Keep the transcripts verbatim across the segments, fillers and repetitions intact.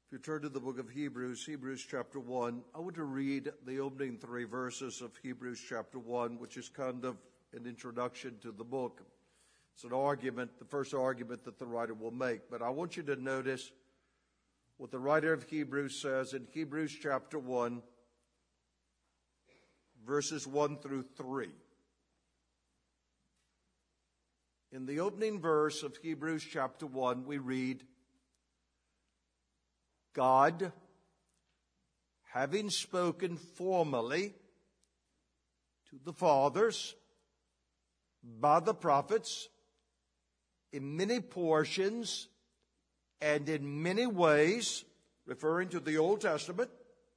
If you turn to the book of Hebrews, Hebrews chapter one, I want to read the opening three verses of Hebrews chapter one, which is kind of an introduction to the book. It's an argument, the first argument that the writer will make. But I want you to notice what the writer of Hebrews says in Hebrews chapter one, verses one through three. In the opening verse of Hebrews chapter one, we read, God, having spoken formerly to the fathers by the prophets in many portions and in many ways, referring to the Old Testament,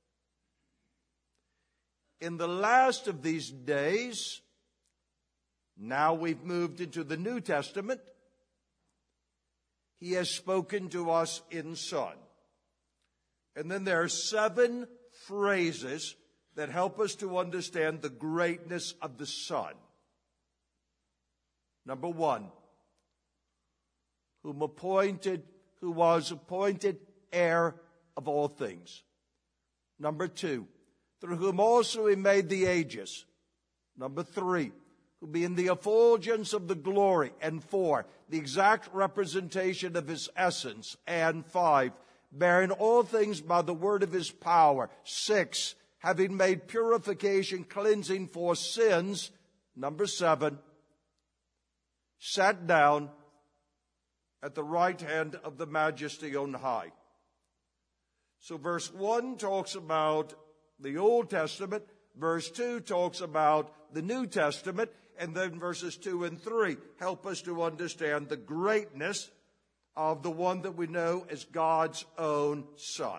in the last of these days, now we've moved into the New Testament, He has spoken to us in Son. And then there are seven phrases that help us to understand the greatness of the Son. Number one, whom appointed, who was appointed heir of all things. Number two, through whom also He made the ages. Number three, who being the effulgence of the glory. And four, the exact representation of His essence. And five, bearing all things by the word of His power. Six, having made purification, cleansing for sins. Number seven, sat down at the right hand of the Majesty on high. So verse one talks about the Old Testament. Verse two talks about the New Testament. And then verses two and three help us to understand the greatness of the one that we know as God's own Son.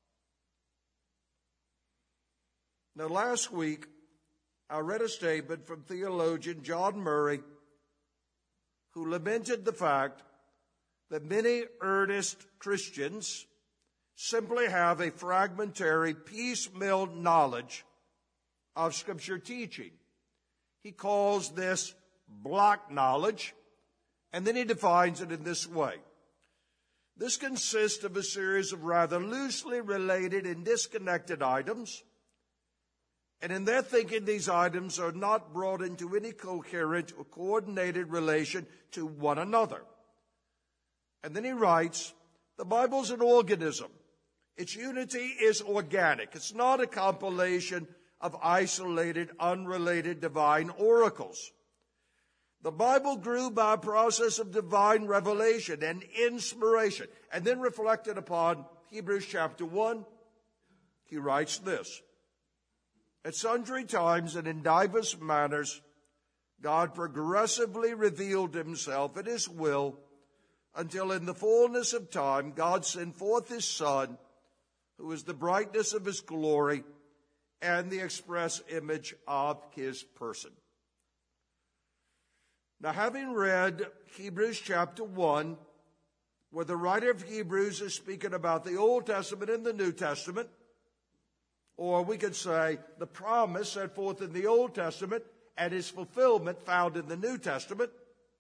Now, last week, I read a statement from theologian John Murray, who lamented the fact that many earnest Christians simply have a fragmentary, piecemeal knowledge of Scripture teaching. He calls this block knowledge, and then he defines it in this way. This consists of a series of rather loosely related and disconnected items. And in their thinking, these items are not brought into any coherent or coordinated relation to one another. And then he writes, the Bible's an organism. Its unity is organic. It's not a compilation of isolated, unrelated divine oracles. The Bible grew by a process of divine revelation and inspiration. And then reflected upon Hebrews chapter one, he writes this. At sundry times and in divers manners, God progressively revealed Himself at His will, until in the fullness of time God sent forth His Son, who is the brightness of His glory and the express image of His person. Now, having read Hebrews chapter one, where the writer of Hebrews is speaking about the Old Testament and the New Testament, or we could say the promise set forth in the Old Testament and its fulfillment found in the New Testament,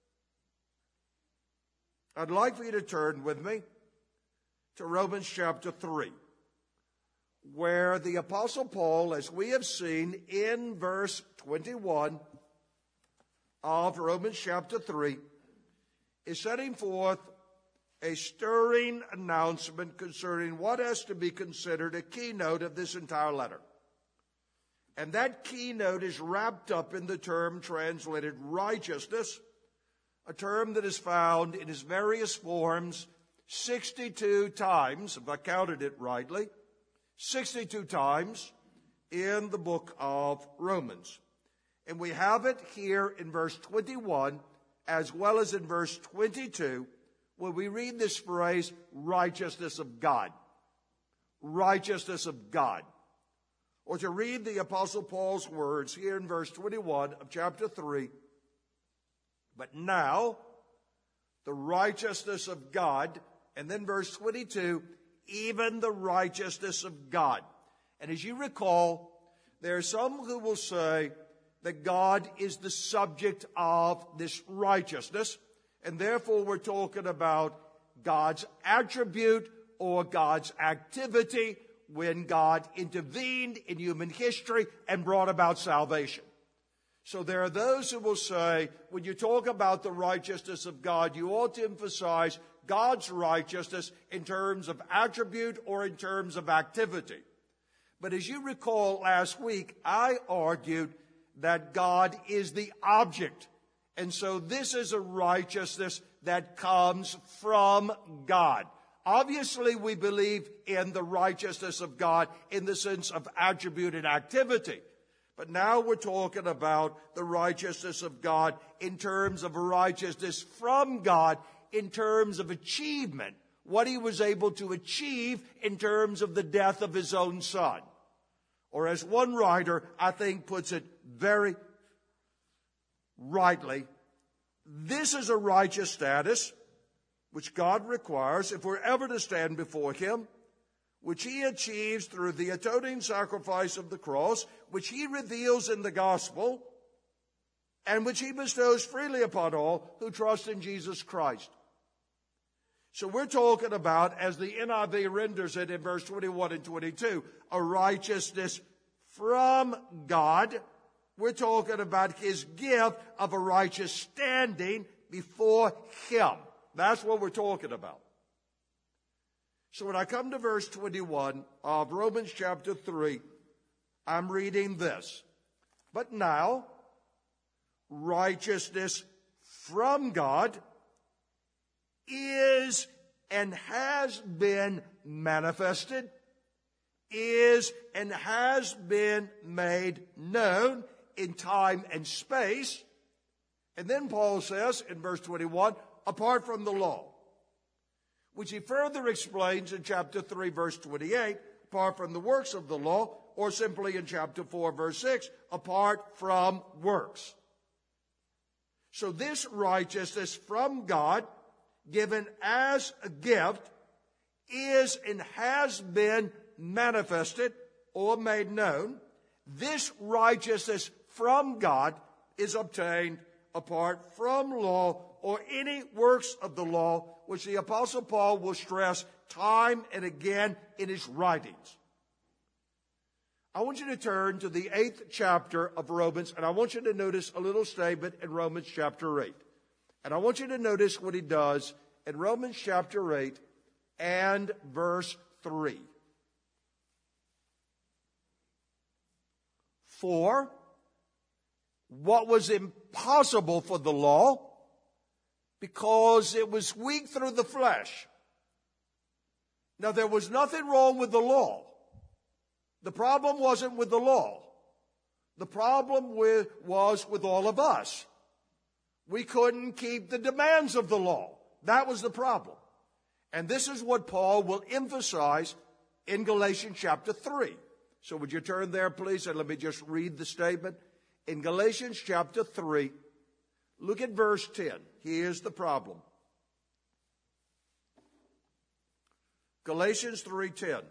I'd like for you to turn with me to Romans chapter three, where the Apostle Paul, as we have seen in verse twenty-one, of Romans chapter three, is setting forth a stirring announcement concerning what has to be considered a keynote of this entire letter. And that keynote is wrapped up in the term translated righteousness, a term that is found in its various forms sixty-two times, if I counted it rightly, sixty-two times in the book of Romans. And we have it here in verse twenty-one as well as in verse twenty-two, where we read this phrase, righteousness of God. Righteousness of God. Or to read the Apostle Paul's words here in verse twenty-one of chapter three, but now the righteousness of God, and then verse twenty-two, even the righteousness of God. And as you recall, there are some who will say that God is the subject of this righteousness, and therefore we're talking about God's attribute or God's activity when God intervened in human history and brought about salvation. So there are those who will say, when you talk about the righteousness of God, you ought to emphasize God's righteousness in terms of attribute or in terms of activity. But as you recall last week, I argued that God is the object. And so this is a righteousness that comes from God. Obviously, we believe in the righteousness of God in the sense of attribute and activity. But now we're talking about the righteousness of God in terms of a righteousness from God, in terms of achievement, what he was able to achieve in terms of the death of his own son. Or as one writer, I think, puts it very rightly, this is a righteous status which God requires if we're ever to stand before him, which he achieves through the atoning sacrifice of the cross, which he reveals in the gospel, and which he bestows freely upon all who trust in Jesus Christ. So we're talking about, as the N I V renders it in verse twenty-one and twenty-two, a righteousness from God. We're talking about his gift of a righteous standing before him. That's what we're talking about. So when I come to verse twenty-one of Romans chapter three, I'm reading this. But now, righteousness from God is and has been manifested, is and has been made known in time and space. And then Paul says in verse twenty-one, apart from the law, which he further explains in chapter three, verse twenty-eight, apart from the works of the law, or simply in chapter four, verse six, apart from works. So this righteousness from God, given as a gift, is and has been manifested or made known. This righteousness from God is obtained apart from law or any works of the law, which the Apostle Paul will stress time and again in his writings. I want you to turn to the eighth chapter of Romans, and I want you to notice a little statement in Romans chapter eight. And I want you to notice what he does in Romans chapter eight and verse three. For what was impossible for the law, because it was weak through the flesh. Now, there was nothing wrong with the law. The problem wasn't with the law. The problem with, was with all of us. We couldn't keep the demands of the law. That was the problem. And this is what Paul will emphasize in Galatians chapter three. So would you turn there, please, and let me just read the statement. In Galatians chapter three, look at verse ten. Here's the problem. Galatians three ten.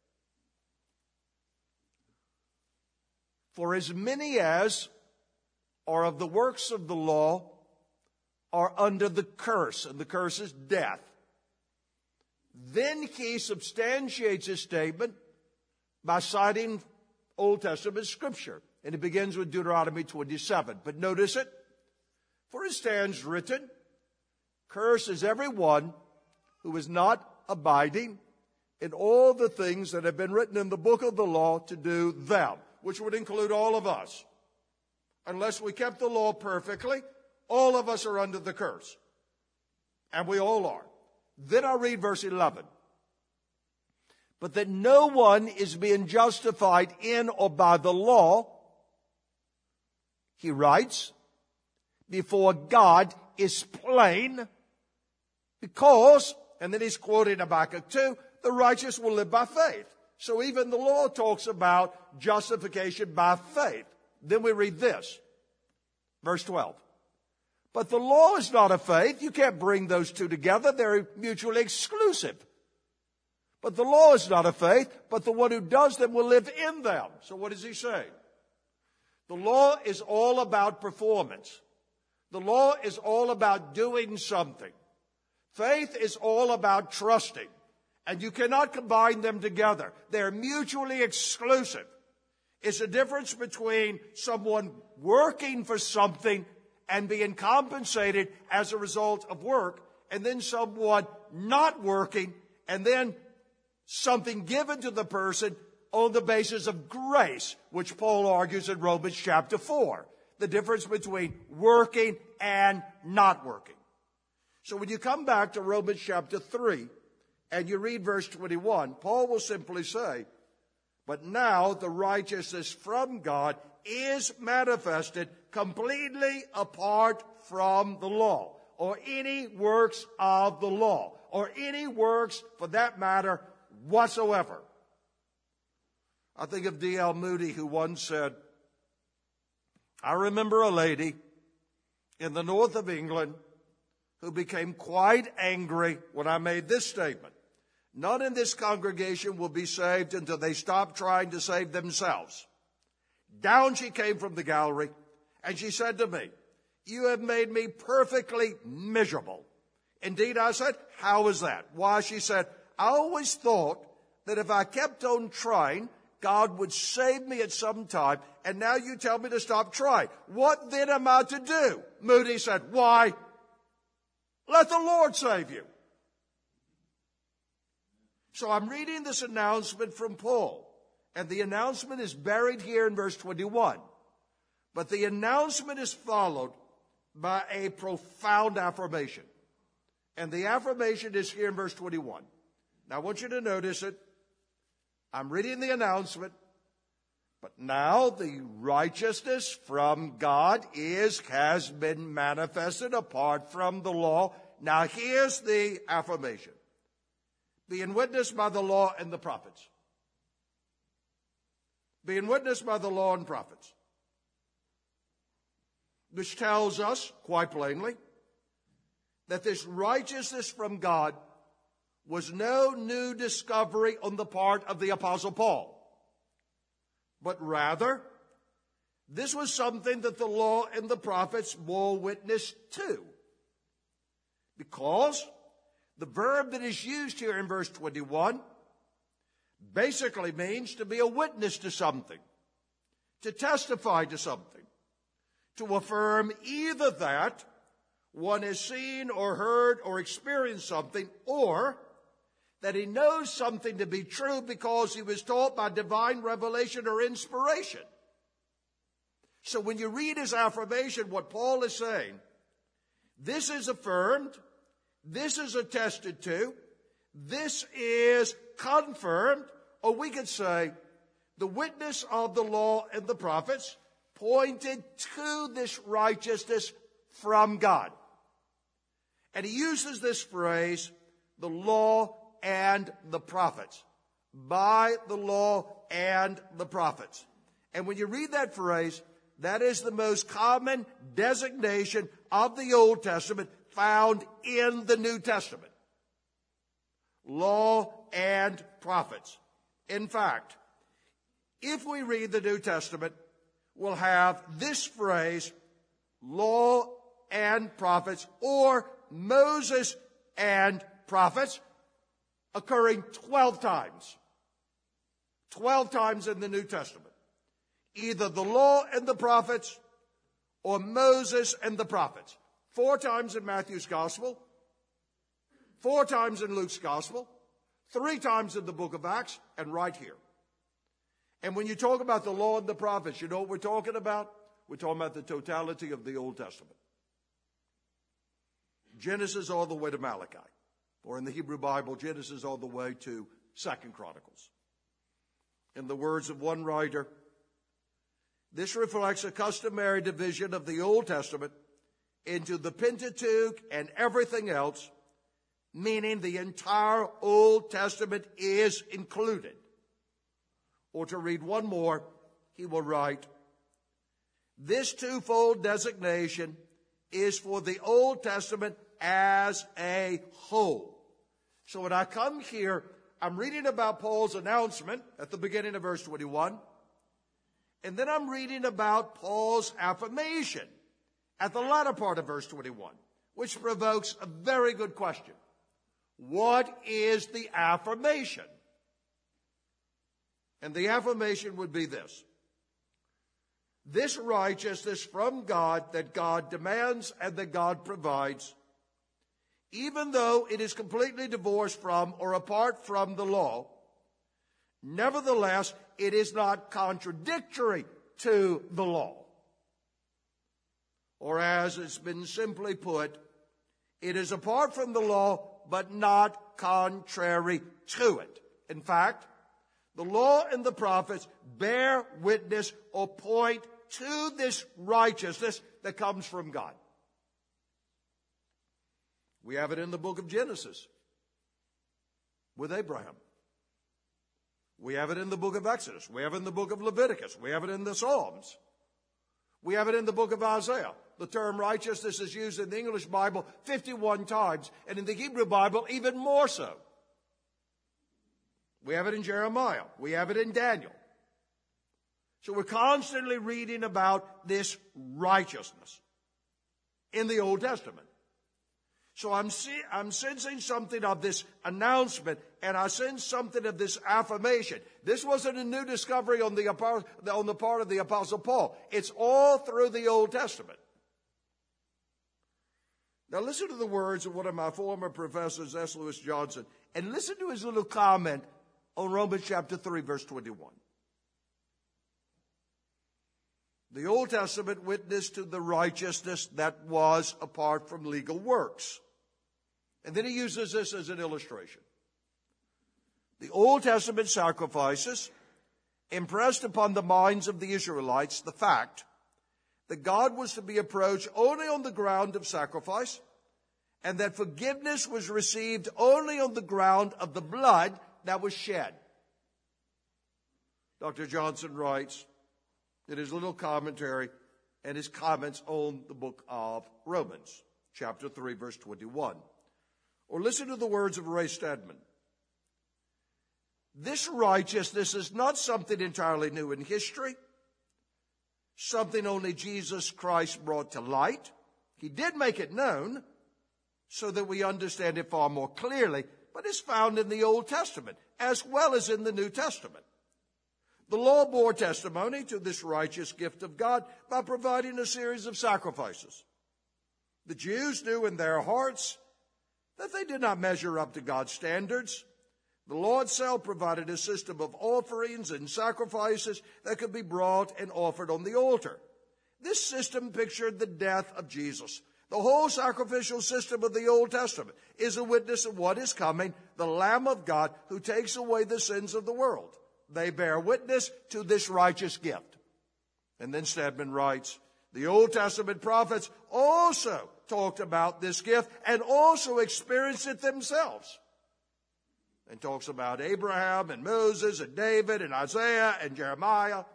For as many as are of the works of the law are under the curse, and the curse is death. Then he substantiates his statement by citing Old Testament scripture. And it begins with Deuteronomy twenty-seven. But notice it. For it stands written, cursed is every one who is not abiding in all the things that have been written in the book of the law to do them, which would include all of us. Unless we kept the law perfectly, all of us are under the curse. And we all are. Then I read verse eleven. But that no one is being justified in or by the law, he writes, before God is plain, because, and then he's quoting Habakkuk two, the righteous will live by faith. So even the law talks about justification by faith. Then we read this, verse twelve. But the law is not of faith. You can't bring those two together. They're mutually exclusive. But the law is not of faith, but the one who does them will live in them. So what does he say? The law is all about performance. The law is all about doing something. Faith is all about trusting. And you cannot combine them together. They're mutually exclusive. It's a difference between someone working for something and being compensated as a result of work, and then someone not working, and then something given to the person on the basis of grace, which Paul argues in Romans chapter four. The difference between working and not working. So when you come back to Romans chapter three, and you read verse twenty-one, Paul will simply say, but now the righteousness from God is manifested completely apart from the law, or any works of the law, or any works, for that matter, whatsoever. I think of D L Moody, who once said, I remember a lady in the north of England who became quite angry when I made this statement. None in this congregation will be saved until they stop trying to save themselves. Down she came from the gallery, and she said to me, you have made me perfectly miserable. Indeed, I said, how is that? Why, she said, I always thought that if I kept on trying, God would save me at some time, and now you tell me to stop trying. What then am I to do? Moody said, why, let the Lord save you. So I'm reading this announcement from Paul, and the announcement is buried here in verse twenty-one. But the announcement is followed by a profound affirmation. And the affirmation is here in verse twenty-one. Now I want you to notice it. I'm reading the announcement. But now the righteousness from God is, has been manifested apart from the law. Now here's the affirmation. Being witnessed by the law and the prophets. Being witnessed by the law and prophets. Which tells us, quite plainly, that this righteousness from God was no new discovery on the part of the Apostle Paul. But rather, this was something that the law and the prophets bore witness to. Because the verb that is used here in verse twenty-one basically means to be a witness to something, to testify to something, to affirm either that one has seen or heard or experienced something, or that he knows something to be true because he was taught by divine revelation or inspiration. So when you read his affirmation, what Paul is saying, this is affirmed, this is attested to, this is confirmed, or we could say the witness of the law and the prophets pointed to this righteousness from God. And he uses this phrase, the law and the prophets. By the law and the prophets. And when you read that phrase, that is the most common designation of the Old Testament found in the New Testament. Law and prophets. In fact, if we read the New Testament, we'll have this phrase, law and prophets, or Moses and prophets, occurring twelve times. Twelve times in the New Testament. Either the law and the prophets, or Moses and the prophets. Four times in Matthew's Gospel, four times in Luke's Gospel, three times in the book of Acts, and right here. And when you talk about the law and the prophets, you know what we're talking about? We're talking about the totality of the Old Testament. Genesis all the way to Malachi. Or in the Hebrew Bible, Genesis all the way to Second Chronicles. In the words of one writer, this reflects a customary division of the Old Testament into the Pentateuch and everything else, meaning the entire Old Testament is included. Or to read one more, he will write, this twofold designation is for the Old Testament as a whole. So when I come here, I'm reading about Paul's announcement at the beginning of verse twenty-one, and then I'm reading about Paul's affirmation at the latter part of verse twenty-one, which provokes a very good question. what is the affirmation? And the affirmation would be this: this righteousness from God that God demands and that God provides, even though it is completely divorced from or apart from the law, nevertheless, it is not contradictory to the law. Or as it's been simply put, it is apart from the law, but not contrary to it. In fact, the law and the prophets bear witness or point to this righteousness that comes from God. We have it in the book of Genesis with Abraham. We have it in the book of Exodus. We have it in the book of Leviticus. We have it in the Psalms. We have it in the book of Isaiah. The term righteousness is used in the English Bible fifty-one times, and in the Hebrew Bible even more so. We have it in Jeremiah. We have it in Daniel. So we're constantly reading about this righteousness in the Old Testament. So I'm, see, I'm sensing something of this announcement, and I sense something of this affirmation. This wasn't a new discovery on the, on the part of the Apostle Paul. It's all through the Old Testament. Now listen to the words of one of my former professors, S. Lewis Johnson, and listen to his little comment on Romans chapter three, verse twenty-one. The Old Testament witnessed to the righteousness that was apart from legal works. And then he uses this as an illustration. The Old Testament sacrifices impressed upon the minds of the Israelites the fact that God was to be approached only on the ground of sacrifice, and that forgiveness was received only on the ground of the blood that was shed. Doctor Johnson writes in his little commentary and his comments on the book of Romans, chapter three, verse twenty-one. Or listen to the words of Ray Stedman. This righteousness is not something entirely new in history, something only Jesus Christ brought to light. He did make it known so that we understand it far more clearly, but it's found in the Old Testament as well as in the New Testament. The law bore testimony to this righteous gift of God by providing a series of sacrifices. The Jews knew in their hearts that they did not measure up to God's standards. The law itself provided a system of offerings and sacrifices that could be brought and offered on the altar. This system pictured the death of Jesus. The whole sacrificial system of the Old Testament is a witness of what is coming, the Lamb of God who takes away the sins of the world. They bear witness to this righteous gift. And then Stedman writes, the Old Testament prophets also talked about this gift and also experienced it themselves. And talks about Abraham and Moses and David and Isaiah and Jeremiah.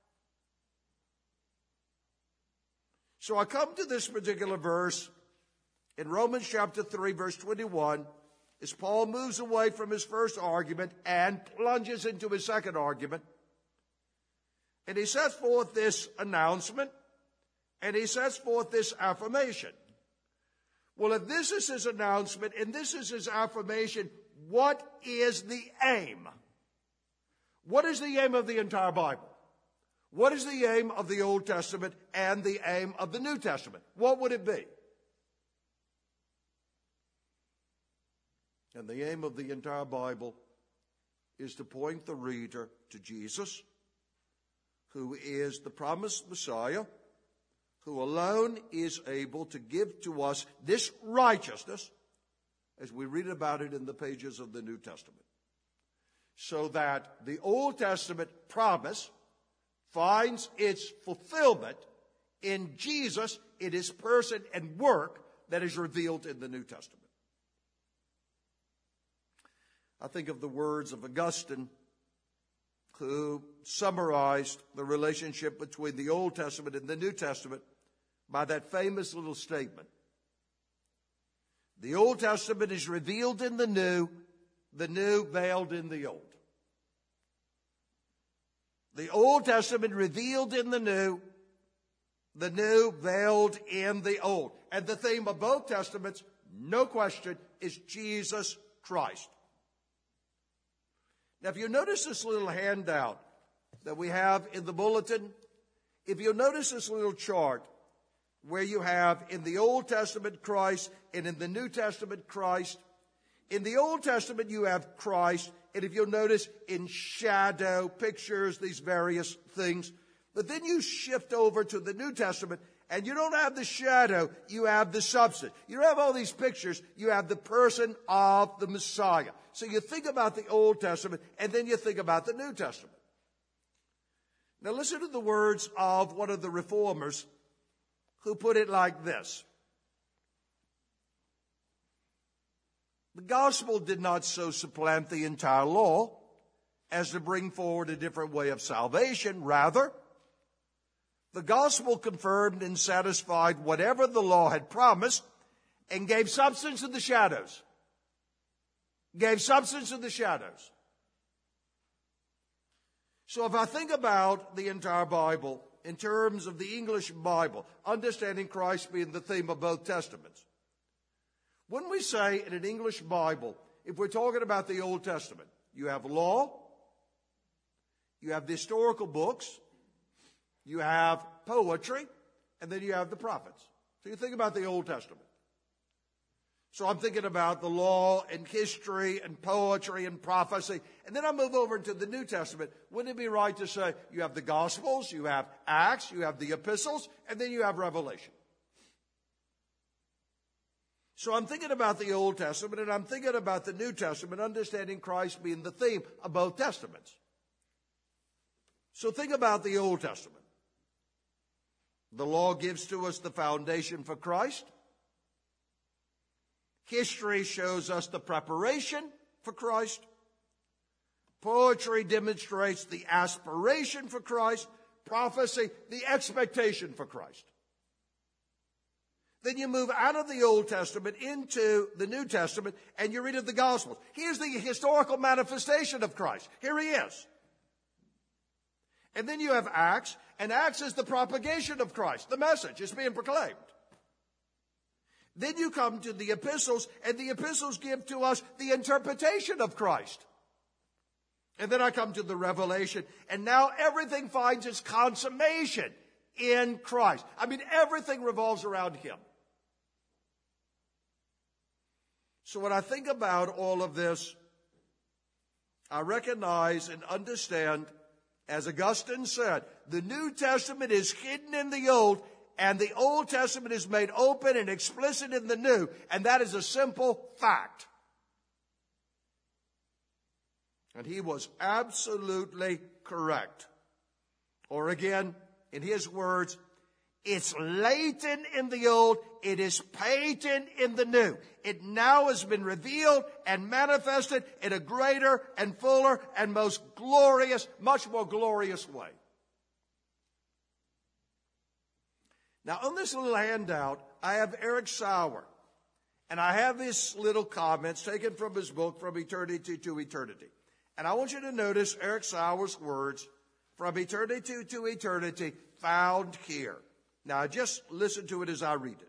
So I come to this particular verse in Romans chapter three, verse twenty-one, as Paul moves away from his first argument and plunges into his second argument. And he sets forth this announcement, and he sets forth this affirmation. Well, if this is his announcement and this is his affirmation, what is the aim? What is the aim of the entire Bible? What is the aim of the Old Testament and the aim of the New Testament? What would it be? And the aim of the entire Bible is to point the reader to Jesus, who is the promised Messiah, who alone is able to give to us this righteousness as we read about it in the pages of the New Testament. So that the Old Testament promise finds its fulfillment in Jesus, in his person and work that is revealed in the New Testament. I think of the words of Augustine, who summarized the relationship between the Old Testament and the New Testament by that famous little statement. The Old Testament is revealed in the New, the New veiled in the Old. The Old Testament revealed in the New, the New veiled in the Old. And the theme of both Testaments, no question, is Jesus Christ. Now, if you notice this little handout that we have in the bulletin, if you notice this little chart where you have in the Old Testament Christ and in the New Testament Christ, in the Old Testament you have Christ, and if you'll notice in shadow, pictures, these various things. But then you shift over to the New Testament, and you don't have the shadow, you have the substance. You don't have all these pictures, you have the person of the Messiah. So you think about the Old Testament, and then you think about the New Testament. Now listen to the words of one of the reformers who put it like this. The gospel did not so supplant the entire law as to bring forward a different way of salvation. Rather, the gospel confirmed and satisfied whatever the law had promised and gave substance to the shadows. Gave substance to the shadows. So if I think about the entire Bible in terms of the English Bible, understanding Christ being the theme of both Testaments, when we say in an English Bible, if we're talking about the Old Testament, you have law, you have the historical books, you have poetry, and then you have the prophets. So you think about the Old Testament. So I'm thinking about the law and history and poetry and prophecy. And then I move over into the New Testament. Wouldn't it be right to say you have the Gospels, you have Acts, you have the epistles, and then you have Revelation? So I'm thinking about the Old Testament, and I'm thinking about the New Testament, understanding Christ being the theme of both Testaments. So think about the Old Testament. The law gives to us the foundation for Christ. History shows us the preparation for Christ. Poetry demonstrates the aspiration for Christ. Prophecy, the expectation for Christ. Then you move out of the Old Testament into the New Testament, and you read of the Gospels. Here's the historical manifestation of Christ. Here he is. And then you have Acts, and Acts is the propagation of Christ. The message is being proclaimed. Then you come to the epistles, and the epistles give to us the interpretation of Christ. And then I come to the Revelation, and now everything finds its consummation in Christ. I mean, everything revolves around him. So when I think about all of this, I recognize and understand, as Augustine said, the New Testament is hidden in the Old, and the Old Testament is made open and explicit in the New, and that is a simple fact. And he was absolutely correct. Or again, in his words, it's latent in the Old, it is patent in the New. It now has been revealed and manifested in a greater and fuller and most glorious, much more glorious way. Now, on this little handout, I have Eric Sauer, and I have his little comments taken from his book, From Eternity to Eternity. And I want you to notice Eric Sauer's words, from eternity to eternity, found here. Now, just listen to it as I read it.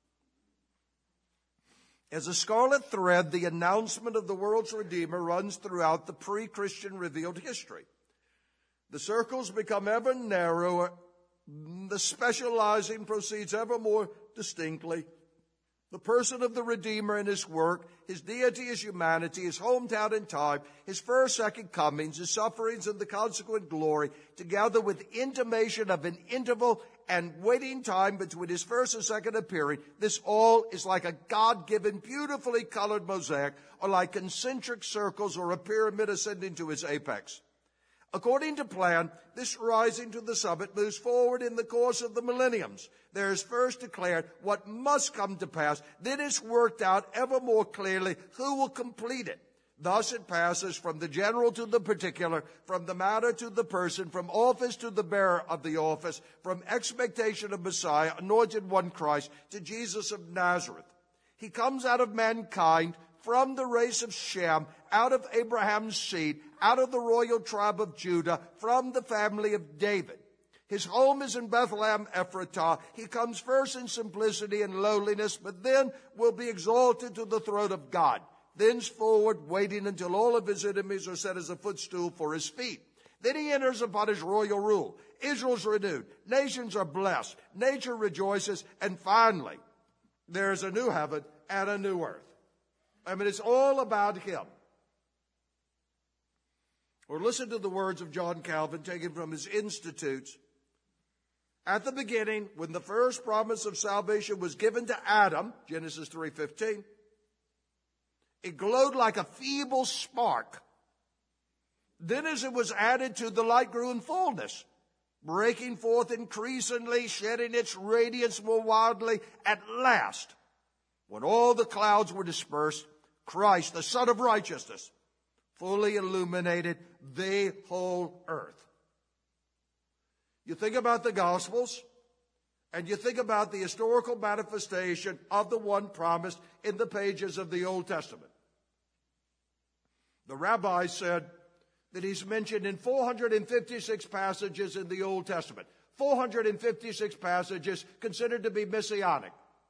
As a scarlet thread, the announcement of the world's Redeemer runs throughout the pre-Christian revealed history. The circles become ever narrower. The specializing proceeds ever more distinctly. The person of the Redeemer and his work, his deity, his humanity, his hometown and time, his first, second comings, his sufferings and the consequent glory, together with intimation of an interval and waiting time between his first and second appearing, this all is like a God-given, beautifully colored mosaic, or like concentric circles or a pyramid ascending to its apex. According to plan, this rising to the summit moves forward in the course of the millenniums. There is first declared what must come to pass. Then it's worked out ever more clearly who will complete it. Thus it passes from the general to the particular, from the matter to the person, from office to the bearer of the office, from expectation of Messiah, anointed one Christ, to Jesus of Nazareth. He comes out of mankind, from the race of Shem, out of Abraham's seed, out of the royal tribe of Judah, from the family of David. His home is in Bethlehem Ephratah. He comes first in simplicity and lowliness, but then will be exalted to the throne of God. thenceforward waiting until all of his enemies are set as a footstool for his feet. Then he enters upon his royal rule. Israel's renewed. Nations are blessed. Nature rejoices. And finally, there's a new heaven and a new earth. I mean, it's all about him. Or listen to the words of John Calvin taken from his Institutes. At the beginning, when the first promise of salvation was given to Adam, Genesis three fifteen, it glowed like a feeble spark. Then as it was added to, the light grew in fullness, breaking forth increasingly, shedding its radiance more wildly. At last, when all the clouds were dispersed, Christ, the Son of Righteousness, fully illuminated the whole earth. You think about the Gospels, and you think about the historical manifestation of the one promised in the pages of the Old Testament. The rabbis said that he's mentioned in four hundred fifty-six passages in the Old Testament. four hundred fifty-six passages considered to be messianic.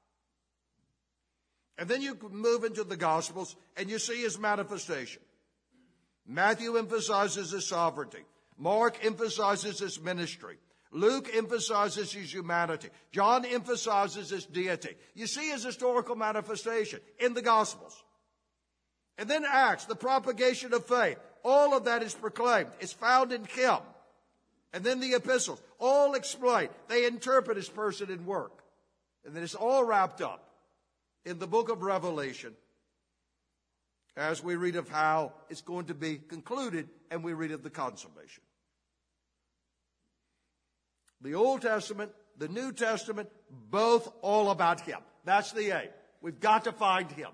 And then you move into the Gospels, and you see his manifestation. Matthew emphasizes his sovereignty. Mark emphasizes his ministry. Luke emphasizes his humanity. John emphasizes his deity. You see his historical manifestation in the Gospels. And then Acts, the propagation of faith. All of that is proclaimed. It's found in him. And then the epistles, all explain. They interpret his person and work. And then it's all wrapped up in the book of Revelation, as we read of how it's going to be concluded, and we read of the consummation. The Old Testament, the New Testament, both all about him. That's the aim. We've got to find him.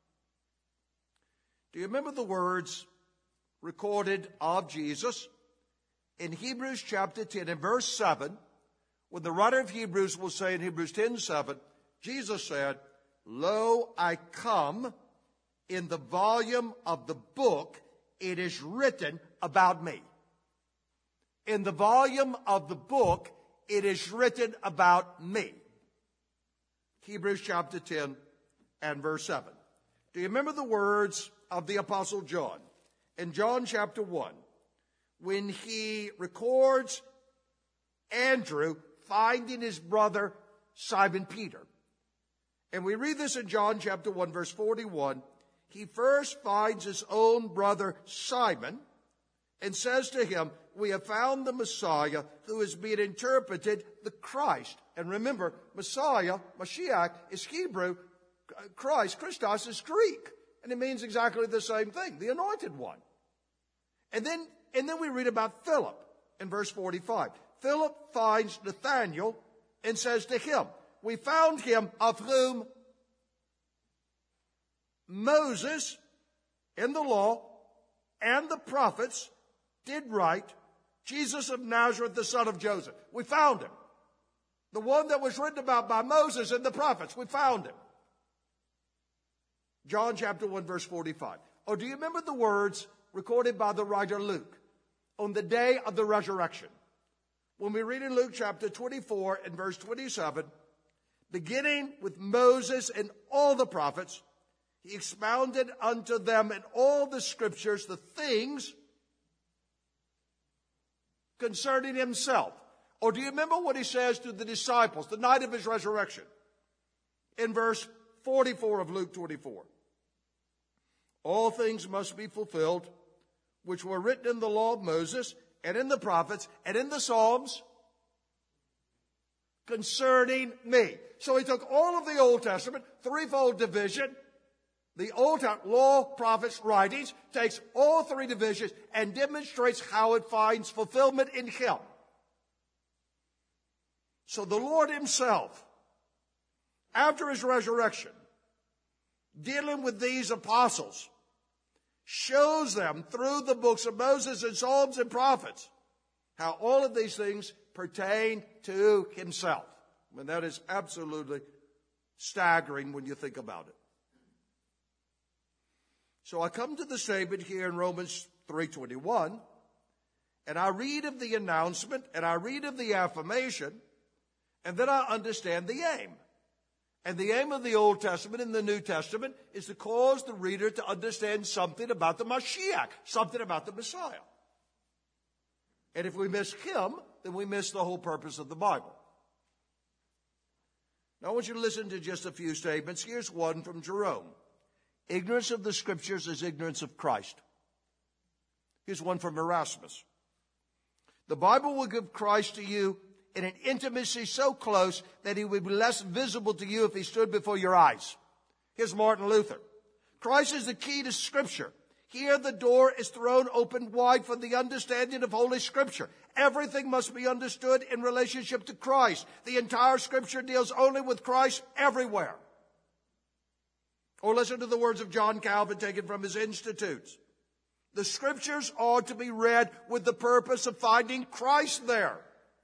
Do you remember the words recorded of Jesus in Hebrews chapter ten and verse seven, when the writer of Hebrews will say in Hebrews ten seven, Jesus said, "Lo, I come. In the volume of the book, it is written about me." In the volume of the book, it is written about me. Hebrews chapter ten and verse seven. Do you remember the words of the Apostle John in John chapter one, when he records Andrew finding his brother Simon Peter? And we read this in John chapter one, verse forty-one. He first finds his own brother Simon and says to him, "We have found the Messiah," who is being interpreted the Christ. And remember, Messiah, Mashiach, is Hebrew. Christ, Christos, is Greek. And it means exactly the same thing, the anointed one. And then, and then we read about Philip in verse forty-five. Philip finds Nathanael and says to him, "We found him of whom Moses in the law and the prophets did write, Jesus of Nazareth, the son of Joseph." We found him. The one that was written about by Moses and the prophets. We found him. John chapter one, verse forty-five. Or do you remember the words recorded by the writer Luke on the day of the resurrection? When we read in Luke chapter twenty-four and verse twenty-seven, beginning with Moses and all the prophets, he expounded unto them in all the scriptures the things concerning himself. Or do you remember what he says to the disciples the night of his resurrection? In verse forty-four of Luke twenty-four. "All things must be fulfilled, which were written in the law of Moses, and in the prophets, and in the Psalms, concerning me." So he took all of the Old Testament, threefold division, the Old Law, Prophets, writings, takes all three divisions and demonstrates how it finds fulfillment in him. So the Lord himself, after his resurrection, dealing with these apostles, shows them through the books of Moses and Psalms and prophets how all of these things pertain to himself. And that is absolutely staggering when you think about it. So I come to the statement here in Romans three twenty-one, and I read of the announcement, and I read of the affirmation, and then I understand the aim. And the aim of the Old Testament and the New Testament is to cause the reader to understand something about the Mashiach, something about the Messiah. And if we miss him, then we miss the whole purpose of the Bible. Now I want you to listen to just a few statements. Here's one from Jerome. Ignorance of the Scriptures is ignorance of Christ. Here's one from Erasmus. The Bible will give Christ to you in an intimacy so close that he would be less visible to you if he stood before your eyes. Here's Martin Luther. Christ is the key to Scripture. Here the door is thrown open wide for the understanding of Holy Scripture. Everything must be understood in relationship to Christ. The entire Scripture deals only with Christ everywhere. Or listen to the words of John Calvin taken from his Institutes. The Scriptures are to be read with the purpose of finding Christ there.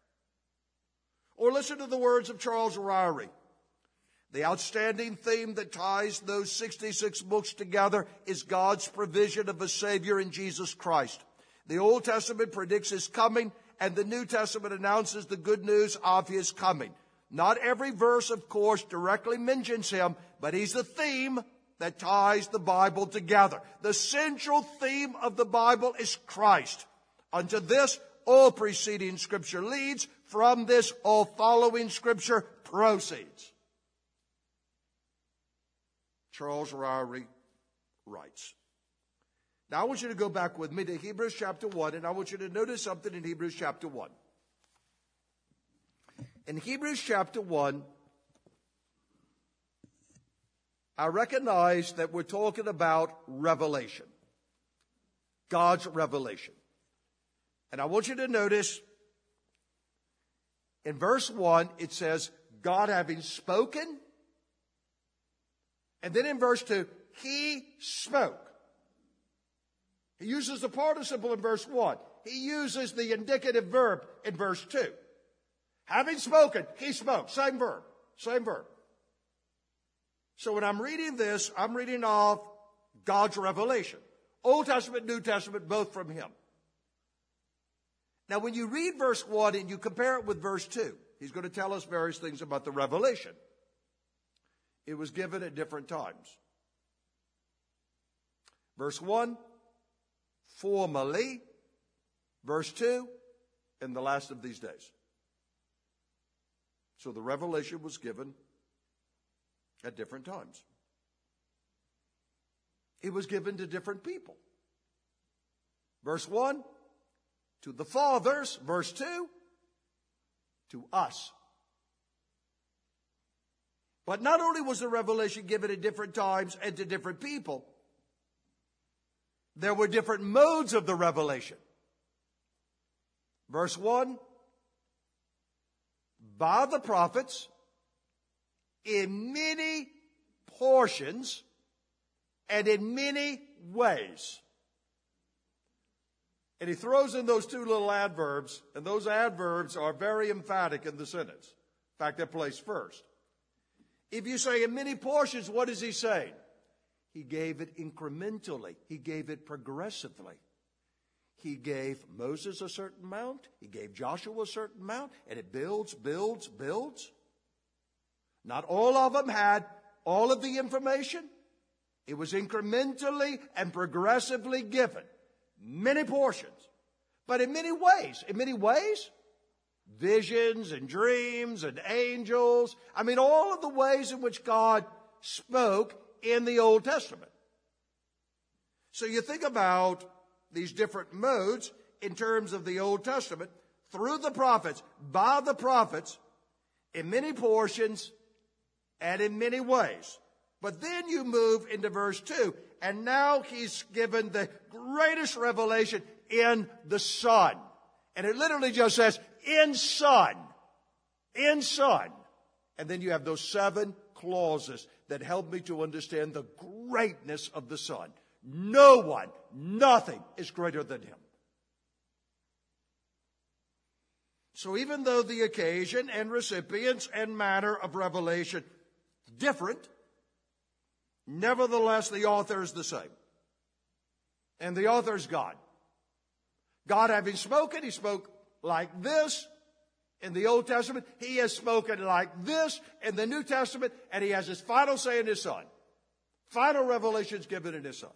Or listen to the words of Charles Ryrie. The outstanding theme that ties those sixty-six books together is God's provision of a Savior in Jesus Christ. The Old Testament predicts his coming, and the New Testament announces the good news of his coming. Not every verse, of course, directly mentions him, but he's the theme that ties the Bible together. The central theme of the Bible is Christ. Unto this, all preceding Scripture leads. From this, all following Scripture proceeds. Charles Ryrie writes. Now I want you to go back with me to Hebrews chapter one, and I want you to notice something in Hebrews chapter one. In Hebrews chapter one, I recognize that we're talking about revelation, God's revelation. And I want you to notice in verse one, it says, God having spoken. And then in verse two, he spoke. He uses the participle in verse one. He uses the indicative verb in verse two. Having spoken, he spoke. Same verb. Same verb. So when I'm reading this, I'm reading off God's revelation. Old Testament, New Testament, both from him. Now when you read verse one and you compare it with verse two, he's going to tell us various things about the revelation. It was given at different times. Verse one, formerly. Verse two, in the last of these days. So the revelation was given at different times. It was given to different people. Verse one, to the fathers. Verse two, to us. But not only was the revelation given at different times and to different people, there were different modes of the revelation. Verse one, by the prophets, in many portions and in many ways. And he throws in those two little adverbs, and those adverbs are very emphatic in the sentence. In fact, they're placed first. If you say in many portions, what is he saying? He gave it incrementally. He gave it progressively. He gave Moses a certain amount. He gave Joshua a certain amount. And it builds, builds, builds. Not all of them had all of the information. It was incrementally and progressively given. Many portions. But in many ways. In many ways. Visions and dreams and angels. I mean, all of the ways in which God spoke in the Old Testament. So you think about these different modes in terms of the Old Testament, through the prophets, by the prophets, in many portions and in many ways. But then you move into verse two, and now he's given the greatest revelation in the Son. And it literally just says, in Son. In Son. And then you have those seven clauses that help me to understand the greatness of the Son. No one, nothing is greater than him. So even though the occasion and recipients and manner of revelation different, nevertheless the author is the same. And the author is God. God having spoken, he spoke like this, In the Old Testament, he has spoken like this. In the New Testament, and he has his final say in his Son. Final revelations given in his Son.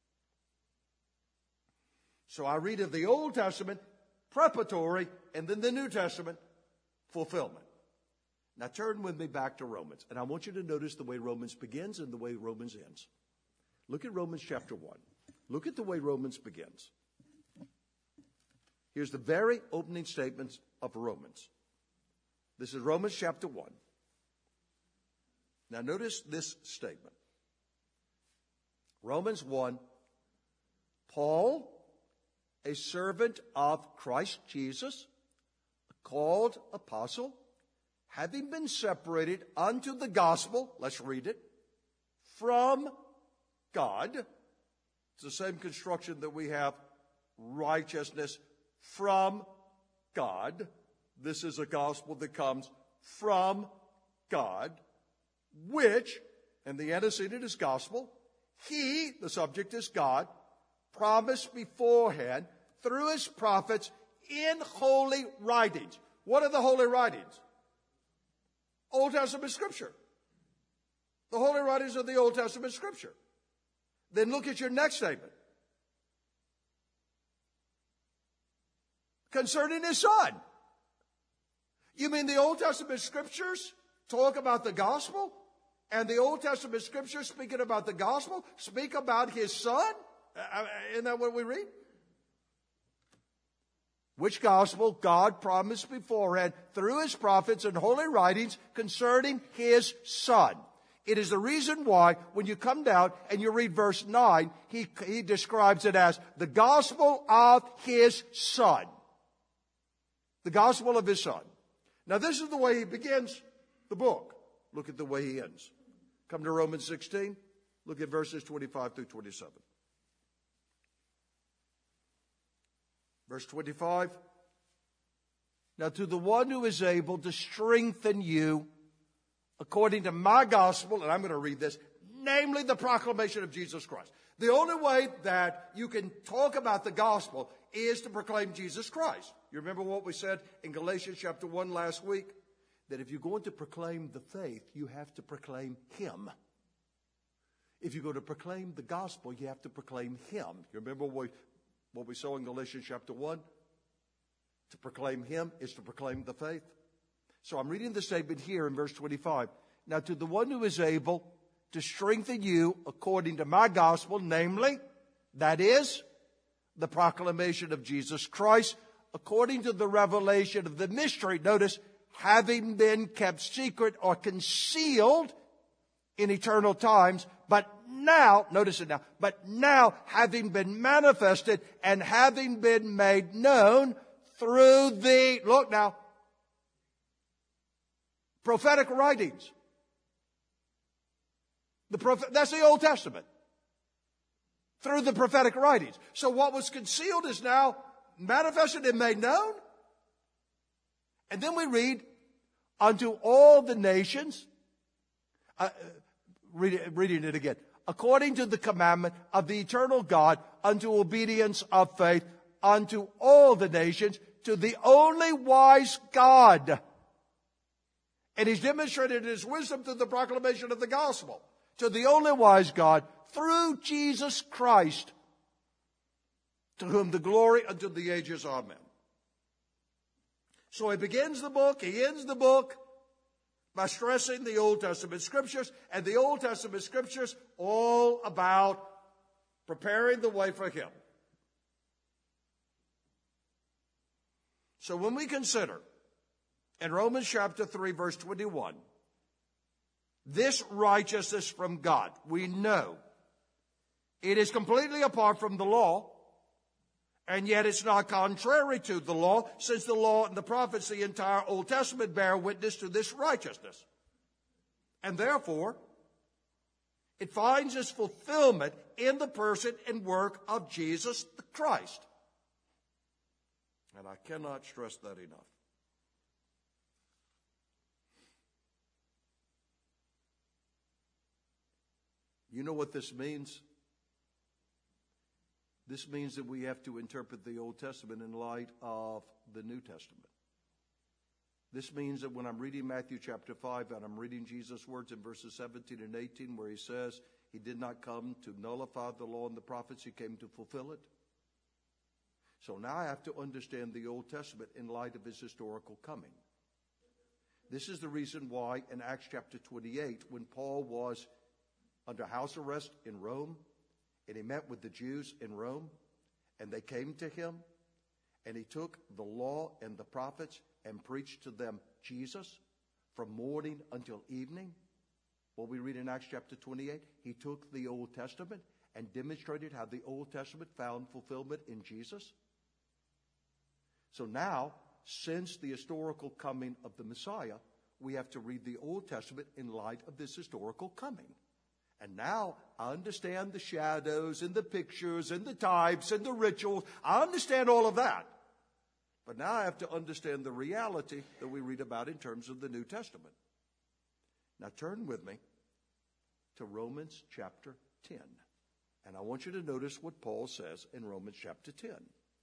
So I read of the Old Testament, preparatory, and then the New Testament, fulfillment. Now turn with me back to Romans. And I want you to notice the way Romans begins and the way Romans ends. Look at Romans chapter one. Look at the way Romans begins. Here's the very opening statements of Romans. This is Romans chapter one. Now notice this statement. Romans one, Paul, a servant of Christ Jesus, a called apostle, having been separated unto the gospel, let's read it, from God. It's the same construction that we have, righteousness from God. This is a gospel that comes from God, which, and the antecedent is gospel, he, the subject is God, promised beforehand through his prophets in holy writings. What are the holy writings? Old Testament Scripture. The holy writings of the Old Testament Scripture. Then look at your next statement. Concerning his Son. You mean the Old Testament Scriptures talk about the gospel? And the Old Testament Scriptures speaking about the gospel speak about his Son? Uh, isn't that what we read? Which gospel God promised beforehand through his prophets and holy writings concerning his Son. It is the reason why when you come down and you read verse nine, he, he describes it as the gospel of his Son. The gospel of his Son. Now this is the way he begins the book. Look at the way he ends. Come to Romans sixteen. Look at verses twenty-five through twenty-seven. Verse twenty-five. Now to the one who is able to strengthen you according to my gospel, and I'm going to read this, namely the proclamation of Jesus Christ. The only way that you can talk about the gospel is to proclaim Jesus Christ. You remember what we said in Galatians chapter one last week? That if you're going to proclaim the faith, you have to proclaim him. If you're going to proclaim the gospel, you have to proclaim him. You remember what we, what we saw in Galatians chapter one? To proclaim him is to proclaim the faith. So I'm reading the statement here in verse twenty-five. Now to the one who is able to strengthen you according to my gospel, namely, that is, the proclamation of Jesus Christ, according to the revelation of the mystery, notice, having been kept secret or concealed in eternal times, but now, notice it now, but now having been manifested and having been made known through the, look now, prophetic writings. The prophet, that's the Old Testament. Through the prophetic writings. So what was concealed is now manifested and made known. And then we read, unto all the nations, uh, read, reading it again, according to the commandment of the eternal God, unto obedience of faith, unto all the nations, to the only wise God. And he's demonstrated his wisdom through the proclamation of the gospel. To the only wise God, through Jesus Christ, to whom the glory unto the ages. Amen. So he begins the book, he ends the book by stressing the Old Testament Scriptures, and the Old Testament Scriptures all about preparing the way for him. So when we consider in Romans chapter three, verse twenty-one, this righteousness from God, we know it is completely apart from the law, and yet it's not contrary to the law, since the law and the prophets, the entire Old Testament, bear witness to this righteousness. And therefore, it finds its fulfillment in the person and work of Jesus the Christ. And I cannot stress that enough. You know what this means? This means that we have to interpret the Old Testament in light of the New Testament. This means that when I'm reading Matthew chapter five and I'm reading Jesus' words in verses seventeen and eighteen where he says he did not come to nullify the law and the prophets, he came to fulfill it. So now I have to understand the Old Testament in light of his historical coming. This is the reason why in Acts chapter twenty-eight, when Paul was under house arrest in Rome, and he met with the Jews in Rome, and they came to him, and he took the law and the prophets and preached to them Jesus from morning until evening. What we read in Acts chapter twenty-eight, he took the Old Testament and demonstrated how the Old Testament found fulfillment in Jesus. So now, since the historical coming of the Messiah, we have to read the Old Testament in light of this historical coming. And now I understand the shadows and the pictures and the types and the rituals. I understand all of that. But now I have to understand the reality that we read about in terms of the New Testament. Now turn with me to Romans chapter ten. And I want you to notice what Paul says in Romans chapter ten.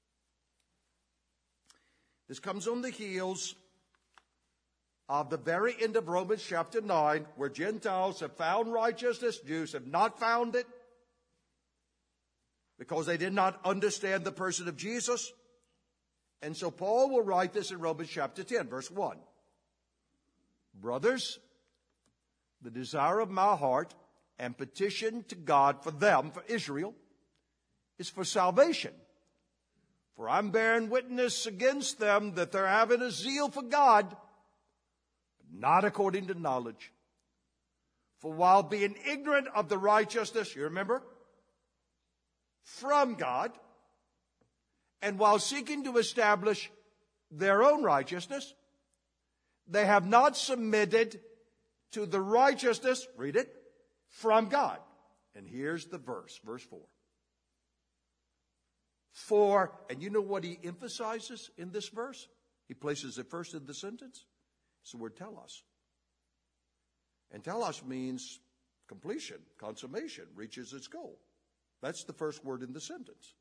This comes on the heels of the very end of Romans chapter nine, where Gentiles have found righteousness, Jews have not found it, because they did not understand the person of Jesus. And so Paul will write this in Romans chapter ten, verse one. Brothers, the desire of my heart and petition to God for them, for Israel, is for salvation. For I'm bearing witness against them that they're having a zeal for God, but not according to knowledge. For while being ignorant of the righteousness, you remember, from God, and while seeking to establish their own righteousness, they have not submitted to the righteousness, read it, from God. And here's the verse, verse four. For, and you know what he emphasizes in this verse? He places it first in the sentence. It's the word telos. And telos means completion, consummation, reaches its goal. That's the first word in the sentence.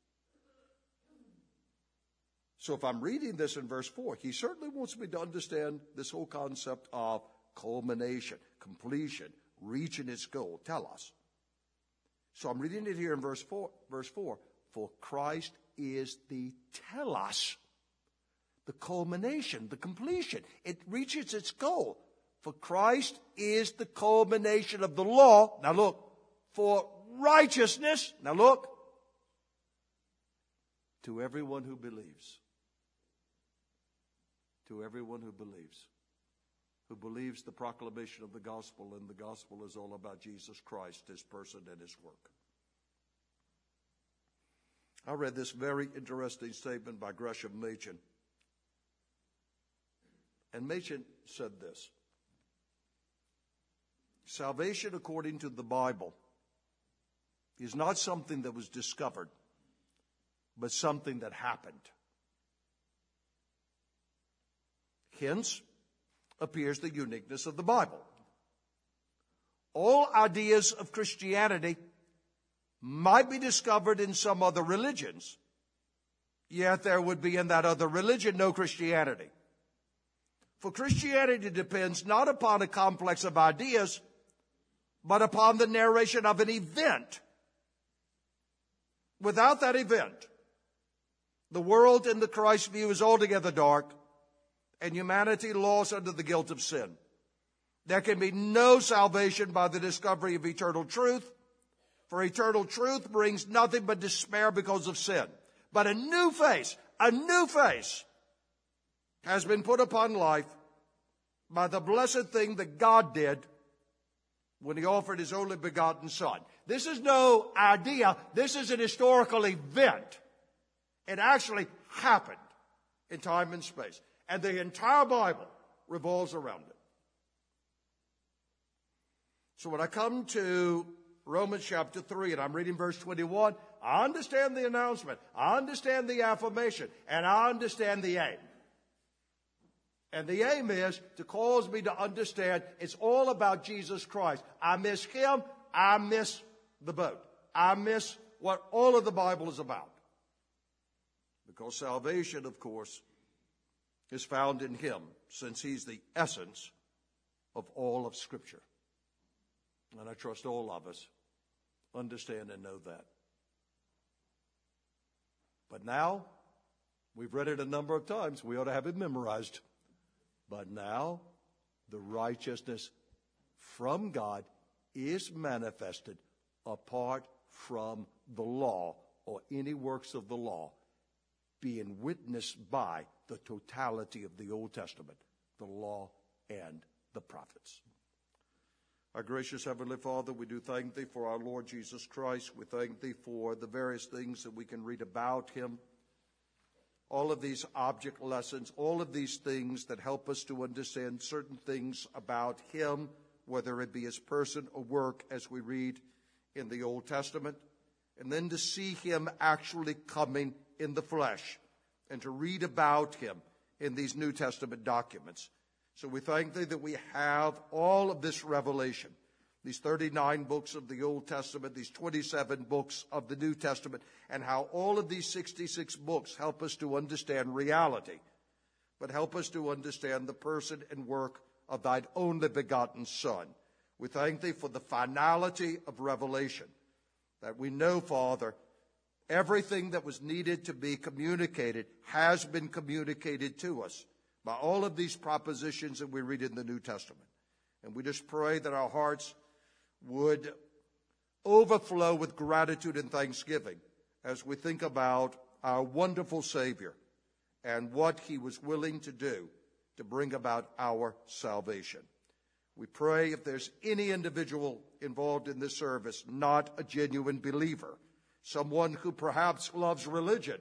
So if I'm reading this in verse four, he certainly wants me to understand this whole concept of culmination, completion, reaching its goal, telos. So I'm reading it here in verse four, verse four. For Christ is the telos, the culmination, the completion. It reaches its goal. For Christ is the culmination of the law. Now look, for righteousness. Now look, to everyone who believes. To everyone who believes. Who believes the proclamation of the gospel, and the gospel is all about Jesus Christ, his person and his work. I read this very interesting statement by Gresham Machen. And Machen said this. Salvation according to the Bible is not something that was discovered, but something that happened. Hence appears the uniqueness of the Bible. All ideas of Christianity might be discovered in some other religions, yet there would be in that other religion no Christianity. For Christianity depends not upon a complex of ideas, but upon the narration of an event. Without that event, the world in the Christ view is altogether dark, and humanity lost under the guilt of sin. There can be no salvation by the discovery of eternal truth, for eternal truth brings nothing but despair because of sin. But a new face, a new face has been put upon life by the blessed thing that God did when he offered his only begotten Son. This is no idea. This is an historical event. It actually happened in time and space. And the entire Bible revolves around it. So when I come to Romans chapter three, and I'm reading verse twenty-one, I understand the announcement, I understand the affirmation, and I understand the aim. And the aim is to cause me to understand it's all about Jesus Christ. I miss him, I miss the boat. I miss what all of the Bible is about. Because salvation, of course, is found in him, since he's the essence of all of Scripture. And I trust all of us understand and know that. But now, we've read it a number of times. We ought to have it memorized. But now, the righteousness from God is manifested apart from the law or any works of the law, being witnessed by the totality of the Old Testament, the law and the prophets. Our gracious Heavenly Father, we do thank Thee for our Lord Jesus Christ. We thank Thee for the various things that we can read about Him. All of these object lessons, all of these things that help us to understand certain things about Him, whether it be His person or work, as we read in the Old Testament, and then to see Him actually coming in the flesh and to read about Him in these New Testament documents. So we thank Thee that we have all of this revelation, these thirty-nine books of the Old Testament, these twenty-seven books of the New Testament, and how all of these sixty-six books help us to understand reality, but help us to understand the person and work of Thine only begotten Son. We thank Thee for the finality of revelation, that we know, Father, everything that was needed to be communicated has been communicated to us by all of these propositions that we read in the New Testament. And we just pray that our hearts would overflow with gratitude and thanksgiving as we think about our wonderful Savior and what He was willing to do to bring about our salvation. We pray if there's any individual involved in this service not a genuine believer, someone who perhaps loves religion,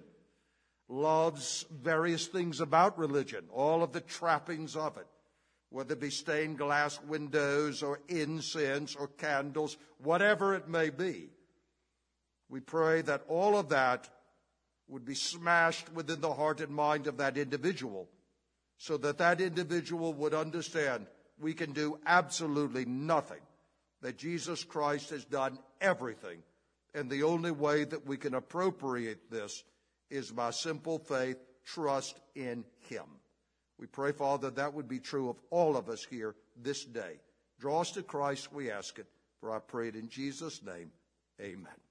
loves various things about religion, all of the trappings of it, whether it be stained glass windows or incense or candles, whatever it may be. We pray that all of that would be smashed within the heart and mind of that individual, so that that individual would understand we can do absolutely nothing, that Jesus Christ has done everything, and the only way that we can appropriate this is by simple faith, trust in Him. We pray, Father, that would be true of all of us here this day. Draw us to Christ, we ask it, for I pray it in Jesus' name. Amen.